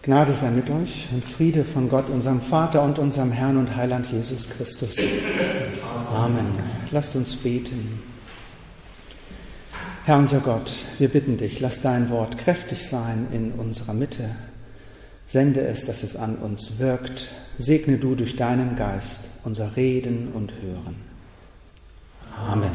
Gnade sei mit euch und Friede von Gott, unserem Vater und unserem Herrn und Heiland Jesus Christus. Amen. Lasst uns beten. Herr unser Gott, wir bitten dich, lass dein Wort kräftig sein in unserer Mitte. Sende es, dass es an uns wirkt. Segne du durch deinen Geist unser Reden und Hören. Amen.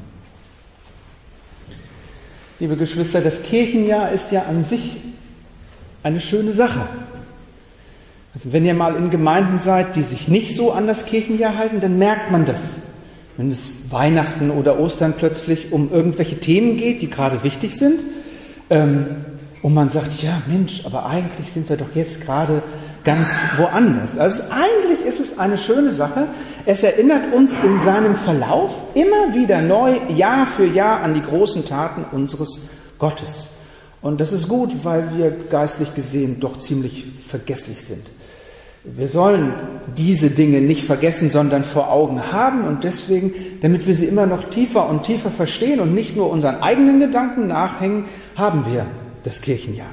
Liebe Geschwister, das Kirchenjahr ist ja an sich eine schöne Sache. Also wenn ihr mal in Gemeinden seid, die sich nicht so an das Kirchenjahr halten, dann merkt man das. Wenn es Weihnachten oder Ostern plötzlich um irgendwelche Themen geht, die gerade wichtig sind, und man sagt, ja Mensch, aber eigentlich sind wir doch jetzt gerade ganz woanders. Also eigentlich ist es eine schöne Sache. Es erinnert uns in seinem Verlauf immer wieder neu, Jahr für Jahr, an die großen Taten unseres Gottes. Und das ist gut, weil wir geistlich gesehen doch ziemlich vergesslich sind. Wir sollen diese Dinge nicht vergessen, sondern vor Augen haben und deswegen, damit wir sie immer noch tiefer und tiefer verstehen und nicht nur unseren eigenen Gedanken nachhängen, haben wir das Kirchenjahr.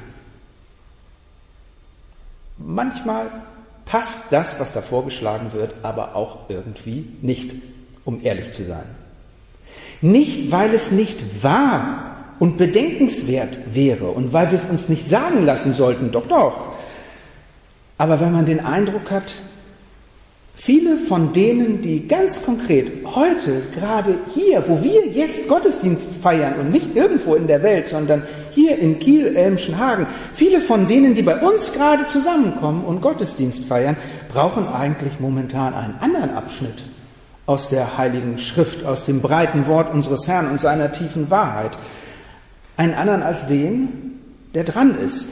Manchmal passt das, was da vorgeschlagen wird, aber auch irgendwie nicht, um ehrlich zu sein. Nicht, weil es nicht wahr und bedenkenswert wäre und weil wir es uns nicht sagen lassen sollten, doch. Aber wenn man den Eindruck hat, viele von denen, die ganz konkret heute, gerade hier, wo wir jetzt Gottesdienst feiern und nicht irgendwo in der Welt, sondern hier in Kiel, Elmschenhagen, viele von denen, die bei uns gerade zusammenkommen und Gottesdienst feiern, brauchen eigentlich momentan einen anderen Abschnitt aus der Heiligen Schrift, aus dem breiten Wort unseres Herrn und seiner tiefen Wahrheit. Einen anderen als den, der dran ist.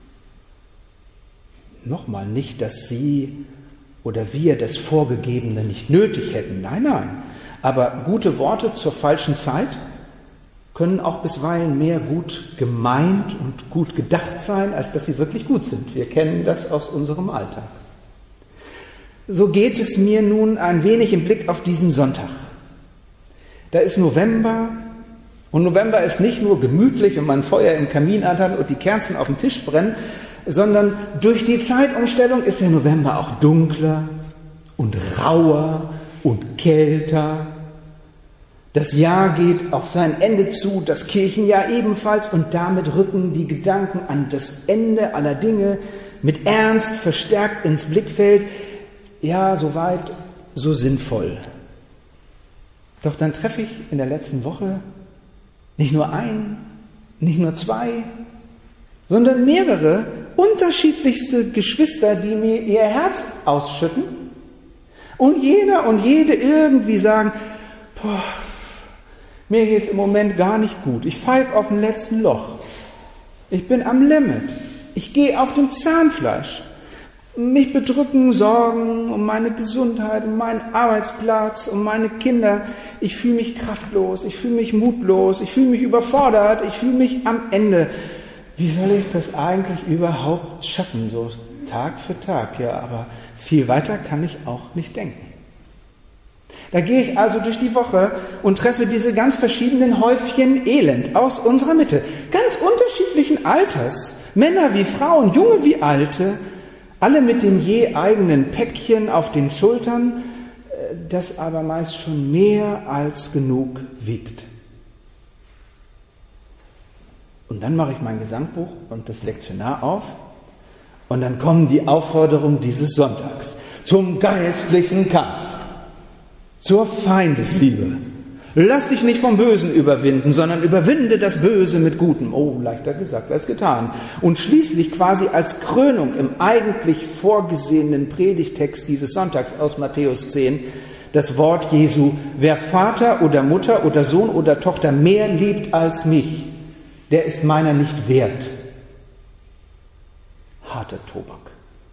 Nochmal nicht, dass Sie oder wir das Vorgegebene nicht nötig hätten. Nein. Aber gute Worte zur falschen Zeit können auch bisweilen mehr gut gemeint und gut gedacht sein, als dass sie wirklich gut sind. Wir kennen das aus unserem Alltag. So geht es mir nun ein wenig im Blick auf diesen Sonntag. Da ist November. Und November ist nicht nur gemütlich und man Feuer im Kamin anhat und die Kerzen auf dem Tisch brennen, sondern durch die Zeitumstellung ist der November auch dunkler und rauer und kälter. Das Jahr geht auf sein Ende zu, das Kirchenjahr ebenfalls, und damit rücken die Gedanken an das Ende aller Dinge mit Ernst verstärkt ins Blickfeld. Ja, soweit, so sinnvoll. Doch dann treffe ich in der letzten Woche nicht nur ein, nicht nur zwei, sondern mehrere unterschiedlichste Geschwister, die mir ihr Herz ausschütten und jeder und jede irgendwie sagen, mir geht's im Moment gar nicht gut, ich pfeife auf dem letzten Loch, ich bin am Limit, ich gehe auf dem Zahnfleisch, mich bedrücken Sorgen um meine Gesundheit, um meinen Arbeitsplatz, um meine Kinder. Ich fühle mich kraftlos, ich fühle mich mutlos, ich fühle mich überfordert, ich fühle mich am Ende. Wie soll ich das eigentlich überhaupt schaffen, so Tag für Tag? Ja, aber viel weiter kann ich auch nicht denken. Da gehe ich also durch die Woche und treffe diese ganz verschiedenen Häufchen Elend aus unserer Mitte. Ganz unterschiedlichen Alters, Männer wie Frauen, Junge wie Alte, alle mit dem je eigenen Päckchen auf den Schultern, das aber meist schon mehr als genug wiegt. Und dann mache ich mein Gesangbuch und das Lektionar auf und dann kommen die Aufforderungen dieses Sonntags zum geistlichen Kampf, zur Feindesliebe. Lass dich nicht vom Bösen überwinden, sondern überwinde das Böse mit Gutem. Oh, leichter gesagt als getan. Und schließlich quasi als Krönung im eigentlich vorgesehenen Predigtext dieses Sonntags aus Matthäus 10 das Wort Jesu: Wer Vater oder Mutter oder Sohn oder Tochter mehr liebt als mich, der ist meiner nicht wert. Harter Tobak.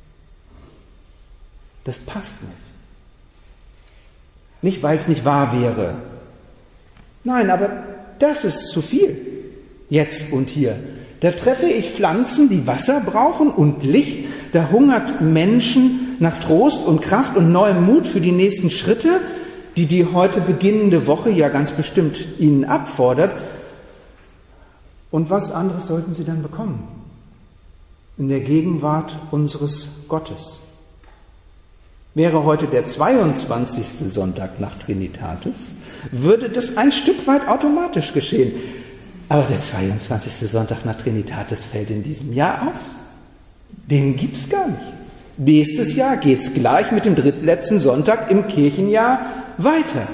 Das passt nicht. Nicht, weil es nicht wahr wäre. Nein, aber das ist zu viel. Jetzt und hier. Da treffe ich Pflanzen, die Wasser brauchen und Licht. Da hungert Menschen nach Trost und Kraft und neuem Mut für die nächsten Schritte, die die heute beginnende Woche ja ganz bestimmt ihnen abfordert. Und was anderes sollten sie dann bekommen? in der Gegenwart unseres Gottes. Wäre heute der 22. Sonntag nach Trinitatis, würde das ein Stück weit automatisch geschehen. Aber der 22. Sonntag nach Trinitatis fällt in diesem Jahr aus. Den gibt's gar nicht. Nächstes Jahr geht's gleich mit dem drittletzten Sonntag im Kirchenjahr weiter.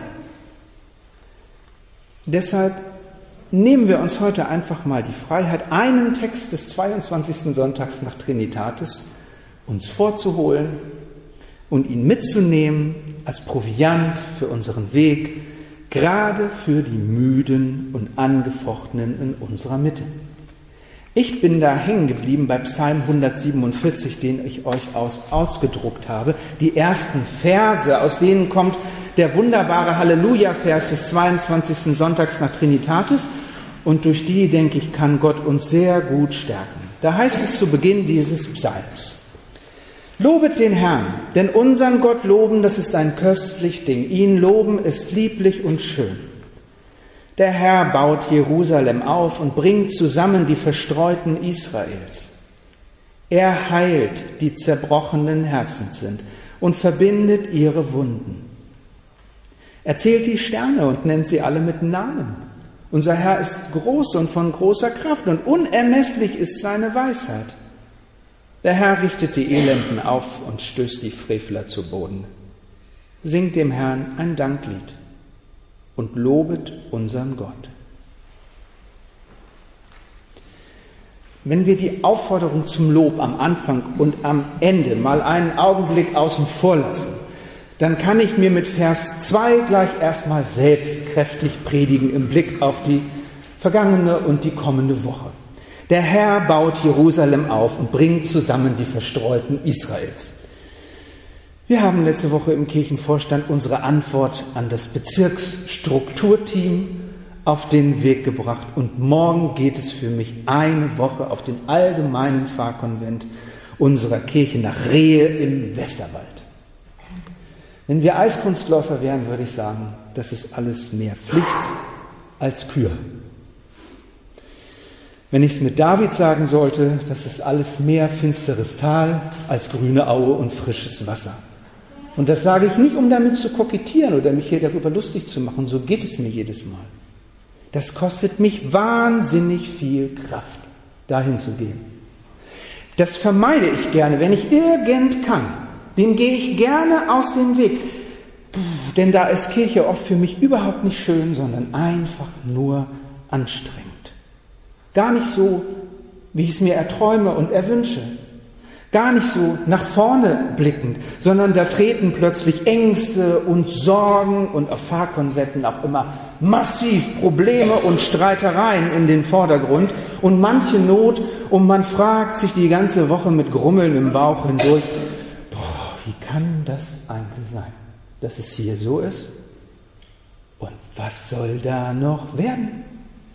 Deshalb nehmen wir uns heute einfach mal die Freiheit, einen Text des 22. Sonntags nach Trinitatis uns vorzuholen und ihn mitzunehmen als Proviant für unseren Weg, gerade für die Müden und Angefochtenen in unserer Mitte. Ich bin da hängen geblieben bei Psalm 147, den ich euch ausgedruckt habe. Die ersten Verse, aus denen kommt der wunderbare Halleluja-Vers des 22. Sonntags nach Trinitatis. Und durch die, denke ich, kann Gott uns sehr gut stärken. Da heißt es zu Beginn dieses Psalms: Lobet den Herrn, denn unseren Gott loben, das ist ein köstlich Ding. Ihn loben ist lieblich und schön. Der Herr baut Jerusalem auf und bringt zusammen die Verstreuten Israels. Er heilt, die zerbrochenen Herzens sind, und verbindet ihre Wunden. Er zählt die Sterne und nennt sie alle mit Namen. Unser Herr ist groß und von großer Kraft, und unermesslich ist seine Weisheit. Der Herr richtet die Elenden auf und stößt die Frevler zu Boden. Singt dem Herrn ein Danklied und lobet unseren Gott. Wenn wir die Aufforderung zum Lob am Anfang und am Ende mal einen Augenblick außen vor lassen, dann kann ich mir mit Vers 2 gleich erstmal selbst kräftig predigen im Blick auf die vergangene und die kommende Woche. Der Herr baut Jerusalem auf und bringt zusammen die Verstreuten Israels. Wir haben letzte Woche im Kirchenvorstand unsere Antwort an das Bezirksstrukturteam auf den Weg gebracht. Und morgen geht es für mich eine Woche auf den allgemeinen Pfarrkonvent unserer Kirche nach Rehe im Westerwald. Wenn wir Eiskunstläufer wären, würde ich sagen, das ist alles mehr Pflicht als Kür. Wenn ich es mit David sagen sollte, das ist alles mehr finsteres Tal als grüne Aue und frisches Wasser. Und das sage ich nicht, um damit zu kokettieren oder mich hier darüber lustig zu machen. So geht es mir jedes Mal. Das kostet mich wahnsinnig viel Kraft, dahin zu gehen. Das vermeide ich gerne, wenn ich irgend kann. Dem gehe ich gerne aus dem Weg. Denn da ist Kirche oft für mich überhaupt nicht schön, sondern einfach nur anstrengend. Gar nicht so, wie ich es mir erträume und erwünsche. Gar nicht so nach vorne blickend, sondern da treten plötzlich Ängste und Sorgen und auf Pfarrkonventen auch immer massiv Probleme und Streitereien in den Vordergrund und manche Not, und man fragt sich die ganze Woche mit Grummeln im Bauch hindurch, wie kann das eigentlich sein, dass es hier so ist? Und was soll da noch werden?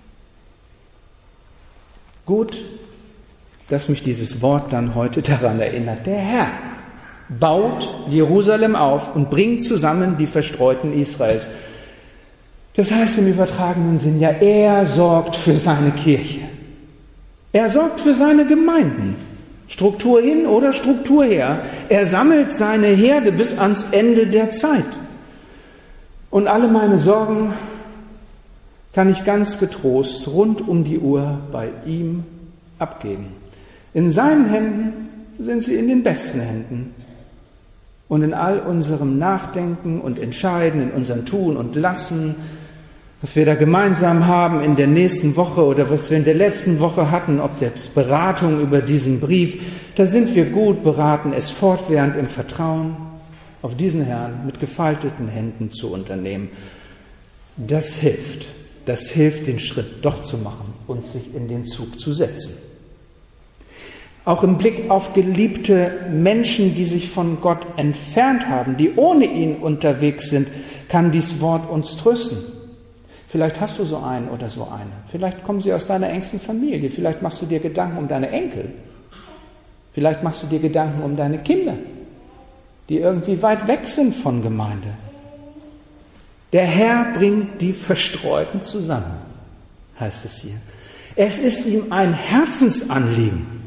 Gut, dass mich dieses Wort dann heute daran erinnert. Der Herr baut Jerusalem auf und bringt zusammen die Verstreuten Israels. Das heißt im übertragenen Sinn, ja, er sorgt für seine Kirche. Er sorgt für seine Gemeinden. Struktur hin oder Struktur her. Er sammelt seine Herde bis ans Ende der Zeit. Und alle meine Sorgen kann ich ganz getrost rund um die Uhr bei ihm abgeben. In seinen Händen sind sie in den besten Händen. Und in all unserem Nachdenken und Entscheiden, in unserem Tun und Lassen, was wir da gemeinsam haben in der nächsten Woche oder was wir in der letzten Woche hatten, ob der Beratung über diesen Brief, da sind wir gut beraten, es fortwährend im Vertrauen auf diesen Herrn mit gefalteten Händen zu unternehmen. Das hilft, den Schritt doch zu machen und sich in den Zug zu setzen. Auch im Blick auf geliebte Menschen, die sich von Gott entfernt haben, die ohne ihn unterwegs sind, kann dies Wort uns trösten. Vielleicht hast du so einen oder so eine. Vielleicht kommen sie aus deiner engsten Familie. Vielleicht machst du dir Gedanken um deine Enkel. Vielleicht machst du dir Gedanken um deine Kinder, die irgendwie weit weg sind von Gemeinde. Der Herr bringt die Verstreuten zusammen, heißt es hier. Es ist ihm ein Herzensanliegen.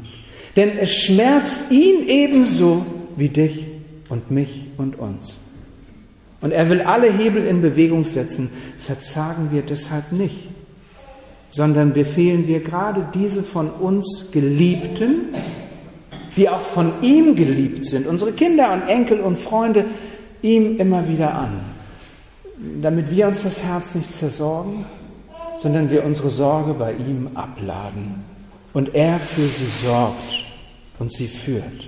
Denn es schmerzt ihn ebenso wie dich und mich und uns. Und er will alle Hebel in Bewegung setzen. Verzagen wir deshalb nicht, sondern befehlen wir gerade diese von uns Geliebten, die auch von ihm geliebt sind, unsere Kinder und Enkel und Freunde, ihm immer wieder an, damit wir uns das Herz nicht zersorgen, sondern wir unsere Sorge bei ihm abladen und er für sie sorgt und sie führt.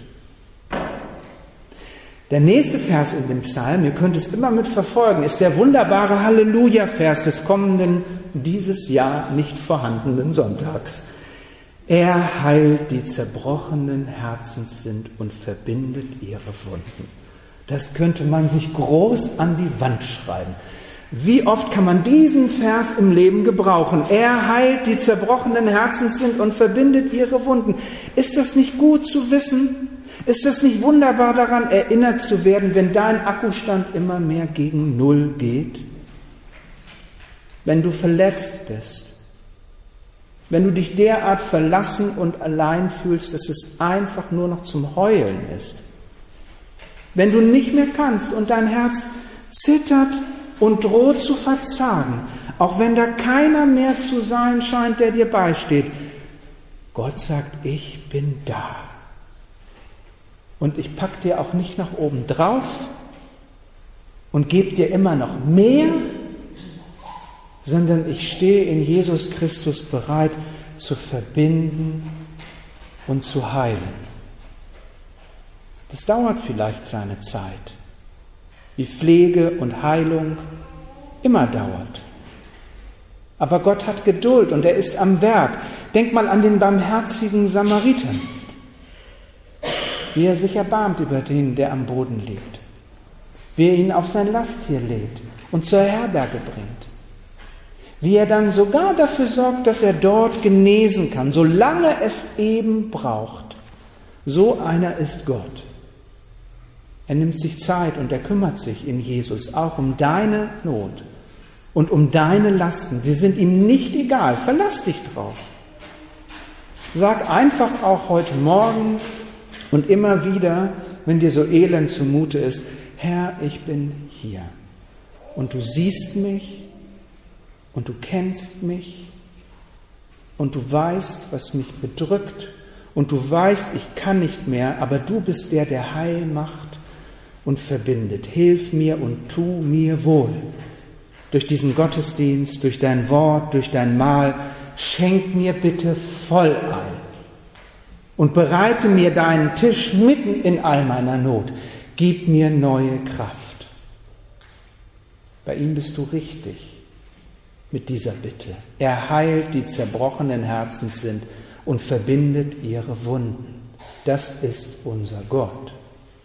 Der nächste Vers in dem Psalm, ihr könnt es immer mit verfolgen, ist der wunderbare Halleluja-Vers des kommenden, dieses Jahr nicht vorhandenen Sonntags. Er heilt die zerbrochenen Herzens sind und verbindet ihre Wunden. Das könnte man sich groß an die Wand schreiben. Wie oft kann man diesen Vers im Leben gebrauchen? Er heilt die zerbrochenen Herzens sind und verbindet ihre Wunden. Ist das nicht gut zu wissen? Ist das nicht wunderbar, daran erinnert zu werden, wenn dein Akkustand immer mehr gegen Null geht? Wenn du verletzt bist? Wenn du dich derart verlassen und allein fühlst, dass es einfach nur noch zum Heulen ist? Wenn du nicht mehr kannst und dein Herz zittert und droht zu verzagen, auch wenn da keiner mehr zu sein scheint, der dir beisteht. Gott sagt, ich bin da. Und ich pack dir auch nicht nach oben drauf und gebe dir immer noch mehr, sondern ich stehe in Jesus Christus bereit zu verbinden und zu heilen. Das dauert vielleicht seine Zeit, wie Pflege und Heilung immer dauert. Aber Gott hat Geduld und er ist am Werk. Denk mal an den barmherzigen Samariter, wie er sich erbarmt über den, der am Boden liegt, wie er ihn auf sein Lasttier lädt und zur Herberge bringt, wie er dann sogar dafür sorgt, dass er dort genesen kann, solange es eben braucht. So einer ist Gott. Er nimmt sich Zeit und er kümmert sich in Jesus auch um deine Not und um deine Lasten. Sie sind ihm nicht egal. Verlass dich drauf. Sag einfach auch heute Morgen und immer wieder, wenn dir so elend zumute ist, Herr, ich bin hier. Und du siehst mich und du kennst mich und du weißt, was mich bedrückt und du weißt, ich kann nicht mehr, aber du bist der, der Heil macht und verbindet. Hilf mir und tu mir wohl. Durch diesen Gottesdienst, durch dein Wort, durch dein Mahl, schenk mir bitte voll ein. Und bereite mir deinen Tisch mitten in all meiner Not. Gib mir neue Kraft. Bei ihm bist du richtig mit dieser Bitte. Er heilt die zerbrochenen Herzens sind und verbindet ihre Wunden. Das ist unser Gott.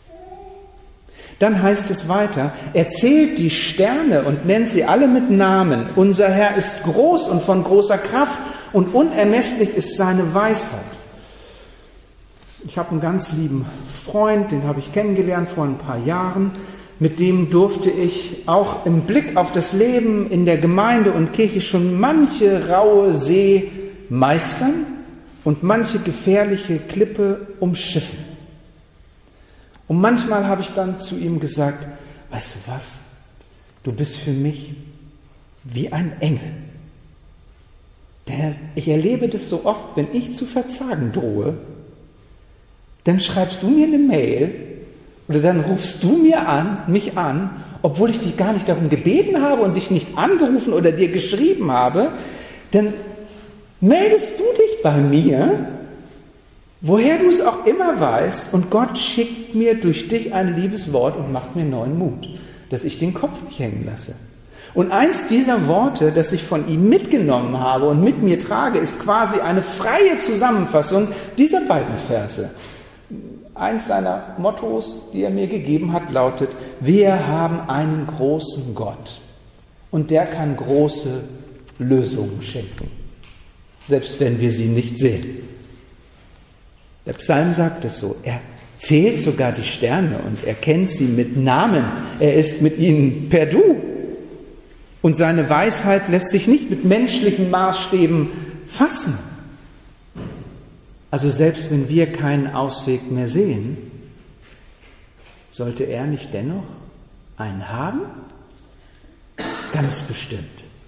Dann heißt es weiter, er zählt die Sterne und nennt sie alle mit Namen. Unser Herr ist groß und von großer Kraft und unermesslich ist seine Weisheit. Ich habe einen ganz lieben Freund, den habe ich kennengelernt vor ein paar Jahren. Mit dem durfte ich auch im Blick auf das Leben in der Gemeinde und Kirche schon manche raue See meistern und manche gefährliche Klippe umschiffen. Und manchmal habe ich dann zu ihm gesagt, weißt du was, du bist für mich wie ein Engel. Denn ich erlebe das so oft, wenn ich zu verzagen drohe, dann schreibst du mir eine Mail oder dann rufst du mich an, obwohl ich dich gar nicht darum gebeten habe und dich nicht angerufen oder dir geschrieben habe, dann meldest du dich bei mir, woher du es auch immer weißt, und Gott schickt mir durch dich ein liebes Wort und macht mir neuen Mut, dass ich den Kopf nicht hängen lasse. Und eins dieser Worte, das ich von ihm mitgenommen habe und mit mir trage, ist quasi eine freie Zusammenfassung dieser beiden Verse. Eins seiner Mottos, die er mir gegeben hat, lautet, wir haben einen großen Gott und der kann große Lösungen schenken, selbst wenn wir sie nicht sehen. Der Psalm sagt es so, er zählt sogar die Sterne und er kennt sie mit Namen, er ist mit ihnen per Du. Und seine Weisheit lässt sich nicht mit menschlichen Maßstäben fassen. Also selbst wenn wir keinen Ausweg mehr sehen, sollte er nicht dennoch einen haben? Ganz bestimmt.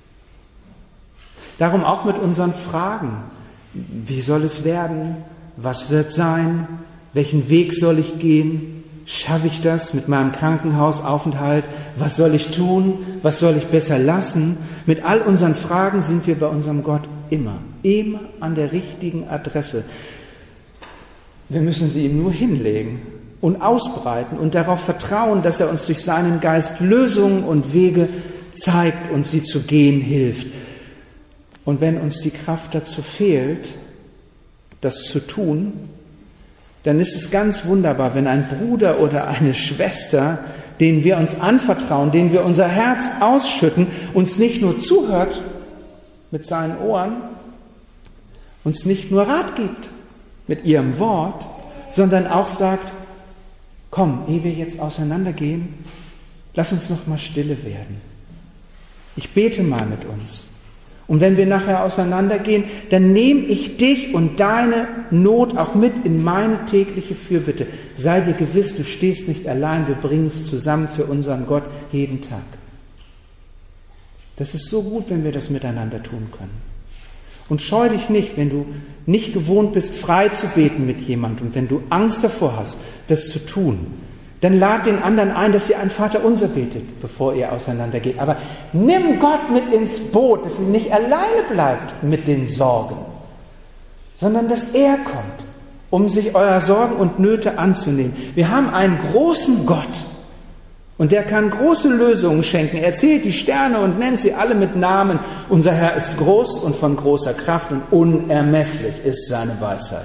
Darum auch mit unseren Fragen. Wie soll es werden? Was wird sein? Welchen Weg soll ich gehen? Schaffe ich das mit meinem Krankenhausaufenthalt? Was soll ich tun? Was soll ich besser lassen? Mit all unseren Fragen sind wir bei unserem Gott immer an der richtigen Adresse. Wir müssen sie ihm nur hinlegen und ausbreiten und darauf vertrauen, dass er uns durch seinen Geist Lösungen und Wege zeigt und sie zu gehen hilft. Und wenn uns die Kraft dazu fehlt, das zu tun, dann ist es ganz wunderbar, wenn ein Bruder oder eine Schwester, denen wir uns anvertrauen, denen wir unser Herz ausschütten, uns nicht nur zuhört mit seinen Ohren, uns nicht nur Rat gibt mit ihrem Wort, sondern auch sagt, komm, ehe wir jetzt auseinandergehen, lass uns noch mal stille werden. Ich bete mal mit uns. Und wenn wir nachher auseinandergehen, dann nehme ich dich und deine Not auch mit in meine tägliche Fürbitte. Sei dir gewiss, du stehst nicht allein, wir bringen es zusammen für unseren Gott jeden Tag. Das ist so gut, wenn wir das miteinander tun können. Und scheu dich nicht, wenn du nicht gewohnt bist, frei zu beten mit jemandem und wenn du Angst davor hast, das zu tun, dann lad den anderen ein, dass ihr ein Vaterunser betet, bevor ihr auseinandergeht. Aber nimm Gott mit ins Boot, dass ihr nicht alleine bleibt mit den Sorgen, sondern dass er kommt, um sich eurer Sorgen und Nöte anzunehmen. Wir haben einen großen Gott und der kann große Lösungen schenken. Er zählt die Sterne und nennt sie alle mit Namen. Unser Herr ist groß und von großer Kraft und unermesslich ist seine Weisheit.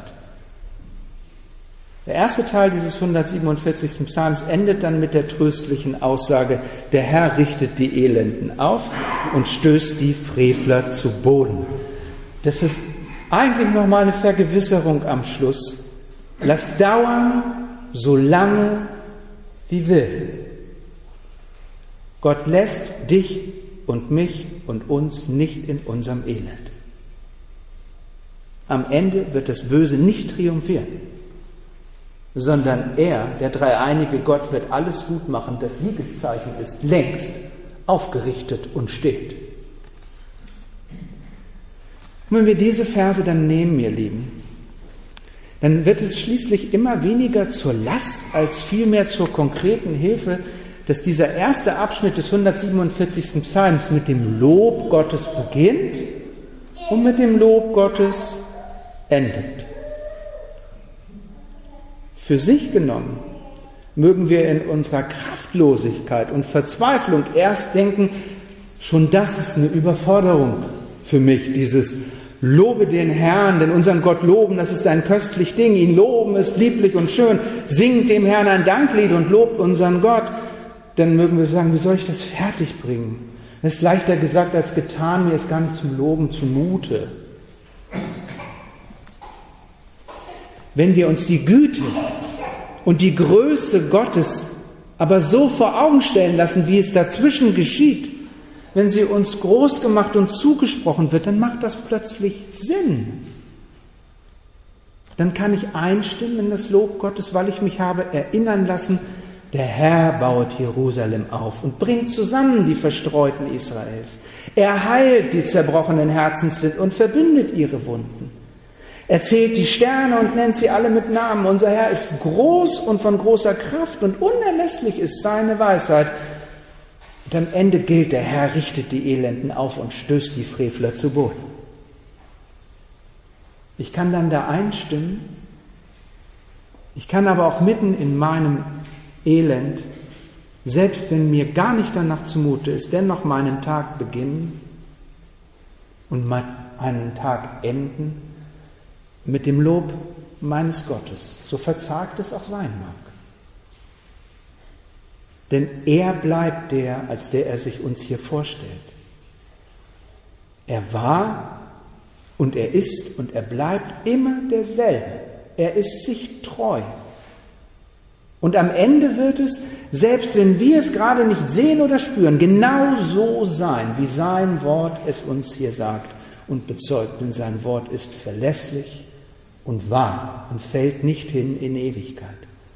Der erste Teil dieses 147. Psalms endet dann mit der tröstlichen Aussage, der Herr richtet die Elenden auf und stößt die Frevler zu Boden. Das ist eigentlich nochmal eine Vergewisserung am Schluss. Lass dauern, so lange wie will. Gott lässt dich und mich und uns nicht in unserem Elend. Am Ende wird das Böse nicht triumphieren, sondern er, der dreieinige Gott, wird alles gut machen. Das Siegeszeichen ist längst aufgerichtet und steht. Und wenn wir diese Verse dann nehmen, ihr Lieben, dann wird es schließlich immer weniger zur Last als vielmehr zur konkreten Hilfe, dass dieser erste Abschnitt des 147. Psalms mit dem Lob Gottes beginnt und mit dem Lob Gottes endet. Für sich genommen mögen wir in unserer Kraftlosigkeit und Verzweiflung erst denken, schon das ist eine Überforderung für mich, dieses Lobe den Herrn, denn unseren Gott loben, das ist ein köstlich Ding, ihn loben ist lieblich und schön, singt dem Herrn ein Danklied und lobt unseren Gott. Dann mögen wir sagen, wie soll ich das fertig bringen? Das ist leichter gesagt als getan, mir ist gar nicht zum Loben zumute. Wenn wir uns die Güte und die Größe Gottes aber so vor Augen stellen lassen, wie es dazwischen geschieht, wenn sie uns groß gemacht und zugesprochen wird, dann macht das plötzlich Sinn. Dann kann ich einstimmen in das Lob Gottes, weil ich mich habe erinnern lassen, der Herr baut Jerusalem auf und bringt zusammen die Verstreuten Israels. Er heilt, die zerbrochenen Herzens sind und verbindet ihre Wunden. Er zählt die Sterne und nennt sie alle mit Namen. Unser Herr ist groß und von großer Kraft und unermesslich ist seine Weisheit. Und am Ende gilt, der Herr richtet die Elenden auf und stößt die Frevler zu Boden. Ich kann dann da einstimmen. Ich kann aber auch mitten in meinem Elend, selbst wenn mir gar nicht danach zumute ist, dennoch meinen Tag beginnen und meinen Tag enden mit dem Lob meines Gottes, so verzagt es auch sein mag. Denn er bleibt der, als der er sich uns hier vorstellt. Er war und er ist und er bleibt immer derselbe. Er ist sich treu. Und am Ende wird es, selbst wenn wir es gerade nicht sehen oder spüren, genau so sein, wie sein Wort es uns hier sagt und bezeugt. Denn sein Wort ist verlässlich und wahr und fällt nicht hin in Ewigkeit.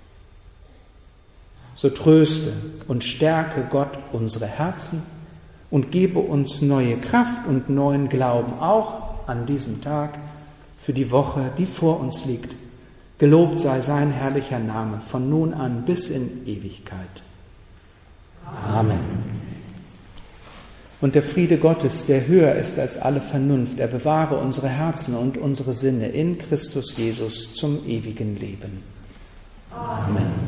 So tröste und stärke Gott unsere Herzen und gebe uns neue Kraft und neuen Glauben, auch an diesem Tag, für die Woche, die vor uns liegt. Gelobt sei sein herrlicher Name, von nun an bis in Ewigkeit. Amen. Und der Friede Gottes, der höher ist als alle Vernunft, er bewahre unsere Herzen und unsere Sinne in Christus Jesus zum ewigen Leben. Amen.